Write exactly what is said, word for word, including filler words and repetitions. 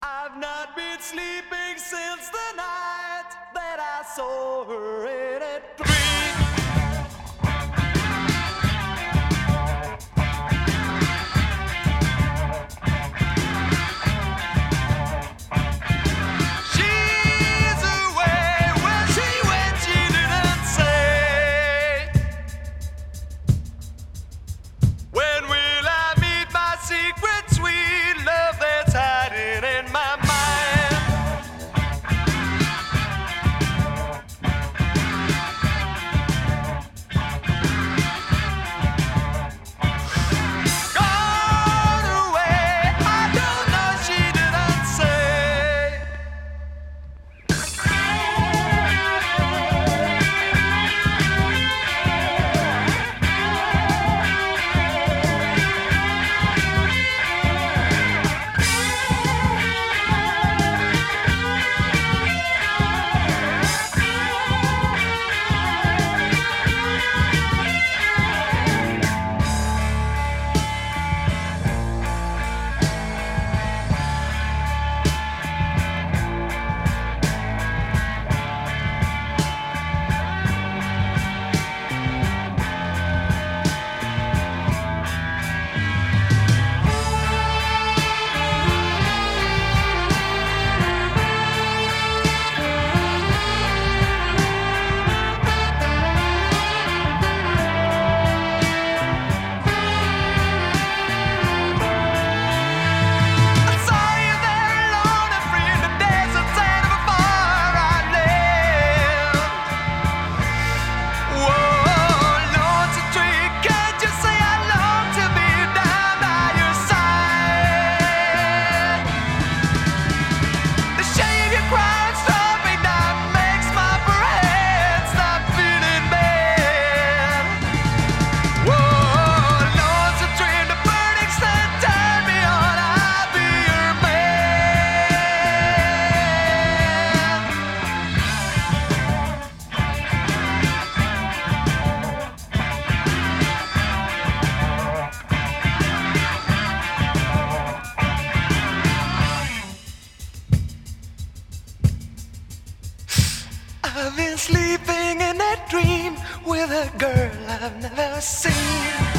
I've not been sleeping since the night that I saw her in a dream. She's away, where she went she didn't say. When will I meet my secret sweet love that's hiding in my mind? Gone away, I don't know, she didn't say. I saw you there alone and free in the desert sand before I left. Whoa, lonesome tree, can't you say I long to be down by your side? The shame you cry and stop me down makes my brain stop feeling bad. Whoa, lonesome tree in the burning sun, turn me on, I'll be your man. I've been sleeping in that dream with a girl I've never seen.